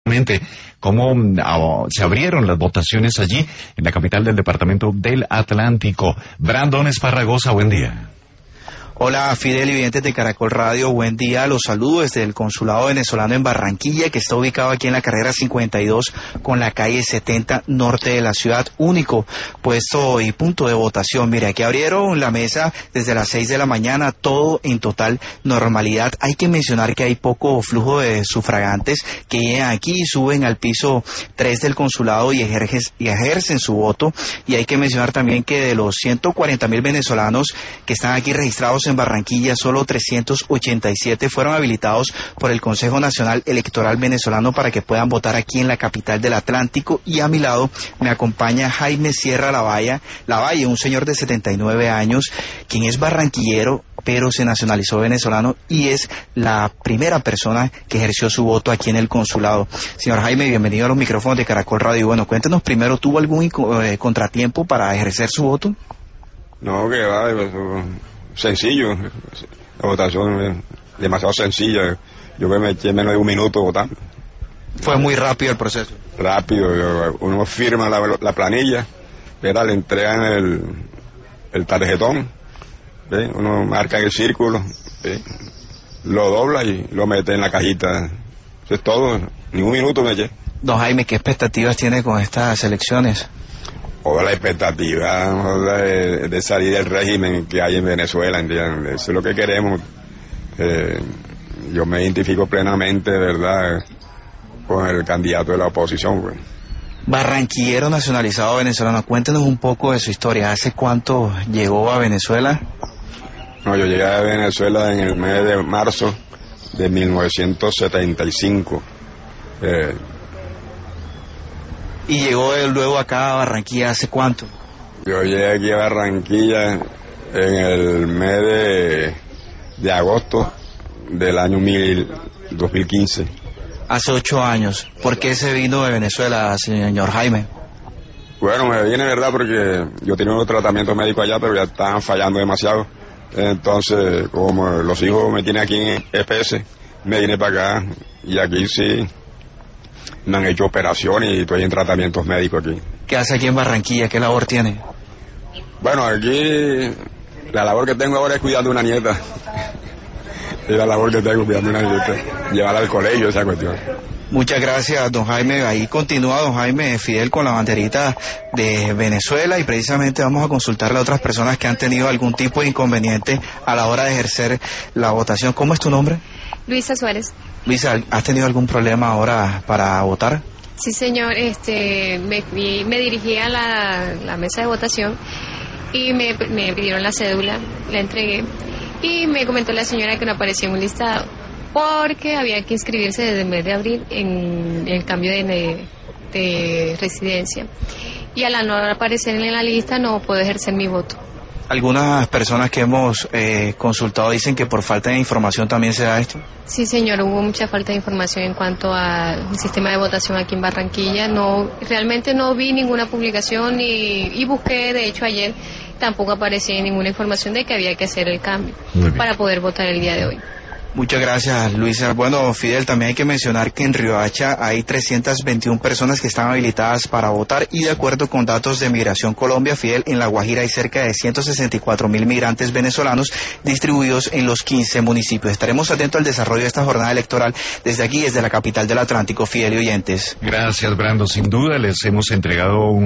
cómo se abrieron las votaciones allí en la capital del departamento del Atlántico. Brandon Esparragosa, buen día. Hola Fidel y oyentes de Caracol Radio, buen día, los saludo desde el Consulado Venezolano en Barranquilla, que está ubicado aquí en la carrera 52 con la calle 70 norte de la ciudad, único puesto y punto de votación. Mire, aquí abrieron la mesa desde las 6 de la mañana, todo en total normalidad. Hay que mencionar que hay poco flujo de sufragantes que llegan aquí y suben al piso 3 del consulado y ejercen su voto, y hay que mencionar también que de los 140.000 venezolanos que están aquí registrados en Barranquilla, solo 387 fueron habilitados por el Consejo Nacional Electoral Venezolano para que puedan votar aquí en la capital del Atlántico. Y a mi lado me acompaña Jaime Sierra Lavalle, un señor de 79 años, quien es barranquillero, pero se nacionalizó venezolano y es la primera persona que ejerció su voto aquí en el consulado. Señor Jaime, bienvenido a los micrófonos de Caracol Radio. Bueno, cuéntenos primero, ¿tuvo algún contratiempo para ejercer su voto? No, que va, sencillo, la votación es demasiado sencilla. Yo me eché menos de un minuto votando. Fue muy rápido el proceso. Rápido, uno firma la planilla, ¿verdad? Le entregan el tarjetón, ¿sí? Uno marca en el círculo, ¿sí? Lo dobla y lo mete en la cajita. Eso es todo, ni un minuto me eché. Don Jaime, ¿qué expectativas tiene con estas elecciones? Toda la expectativa de salir del régimen que hay en Venezuela, ¿entiendes? Eso es lo que queremos. Yo me identifico plenamente, ¿verdad?, con el candidato de la oposición, pues. Barranquillero nacionalizado venezolano, cuéntenos un poco de su historia. ¿Hace cuánto llegó a Venezuela? No, yo llegué a Venezuela en el mes de marzo de 1975. ¿Y llegó luego acá a Barranquilla hace cuánto? Yo llegué aquí a Barranquilla en el mes de agosto del año 2015. Hace 8 años. ¿Por qué se vino de Venezuela, señor Jaime? Bueno, me vine, ¿verdad?, porque yo tenía un tratamiento médico allá, pero ya estaban fallando demasiado. Entonces, como los hijos me tienen aquí en EPS, me vine para acá y aquí sí me han hecho operaciones y estoy en tratamientos médicos aquí. ¿Qué hace aquí en Barranquilla? ¿Qué labor tiene? Bueno, aquí la labor que tengo ahora es cuidando a una nieta. Es la labor que tengo, cuidando a una nieta, llevarla al colegio, esa cuestión. Muchas gracias, don Jaime. Ahí continúa don Jaime Fidel con la banderita de Venezuela, y precisamente vamos a consultarle a otras personas que han tenido algún tipo de inconveniente a la hora de ejercer la votación. ¿Cómo es tu nombre? Luisa Suárez. Luisa, ¿has tenido algún problema ahora para votar? Sí, señor. Me dirigí a la mesa de votación y me pidieron la cédula, la entregué y me comentó la señora que no aparecía en un listado porque había que inscribirse desde el mes de abril en el cambio de residencia, y al no aparecer en la lista no puedo ejercer mi voto. Algunas personas que hemos consultado dicen que por falta de información también se da esto. Sí, señor, hubo mucha falta de información en cuanto al sistema de votación aquí en Barranquilla. Realmente no vi ninguna publicación y busqué, de hecho ayer tampoco aparecía ninguna información de que había que hacer el cambio para poder votar el día de hoy. Muchas gracias, Luisa. Bueno, Fidel, también hay que mencionar que en Riohacha hay 321 personas que están habilitadas para votar, y de acuerdo con datos de Migración Colombia, Fidel, en La Guajira hay cerca de 164.000 migrantes venezolanos distribuidos en los 15 municipios. Estaremos atentos al desarrollo de esta jornada electoral desde aquí, desde la capital del Atlántico, Fidel y oyentes. Gracias, Brando. Sin duda les hemos entregado un